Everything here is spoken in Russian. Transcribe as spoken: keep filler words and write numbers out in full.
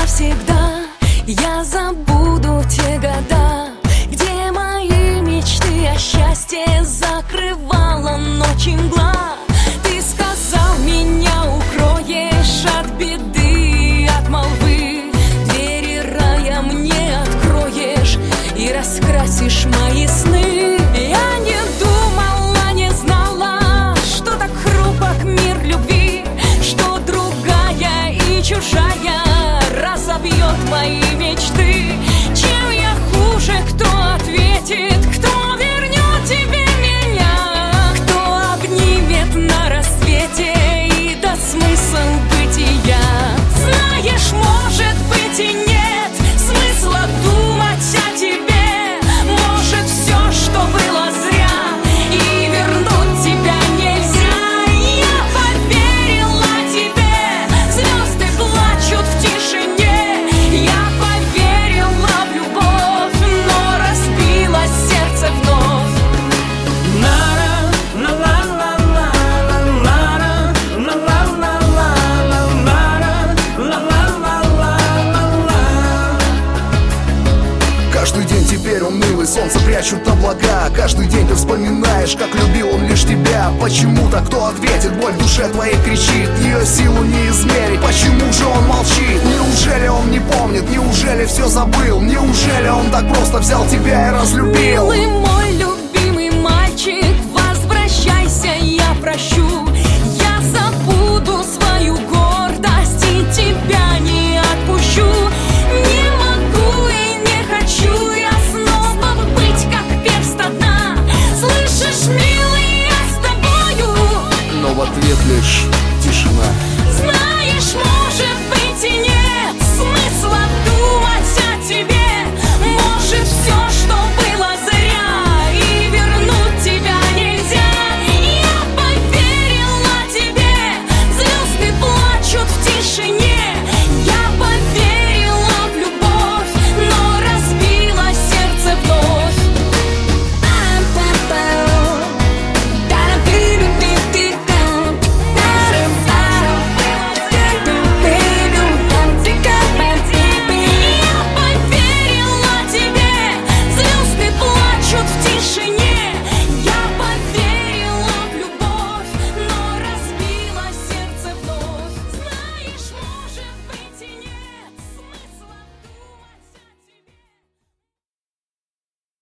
навсегда я забуду те года, где мои мечты о счастье закрывала ночь и мгла. Ты сказал, меня укроешь от беды, от молвы. Двери рая мне откроешь и раскрасишь мои сны. Я не думала, не знала, что так хрупок мир любви, что другая и чужая разобьет мои мечты. Чем я хуже, кто ответит, кто вернет тебе меня, кто обнимет на рассвете и даст смысл бытия. Знаешь, может быть и нет смысла думать о тебе, может все, что было зря, и вернуть тебя нельзя. Я поверила тебе, звезды плачут в тишине. Я поверила в любовь, но разбилось сердце вновь. Каждый день теперь унылый, солнце прячут облака. Каждый день ты вспоминаешь, как любил он лишь тебя. Почему-то кто ответит, боль в душе твоей кричит, ее силу не измерить. Почему же он молчит? Неужели он не помнит? Неужели все забыл? Неужели он так просто взял тебя и разлюбил? Милый мой любимый мальчик, возвращайся, я прощу.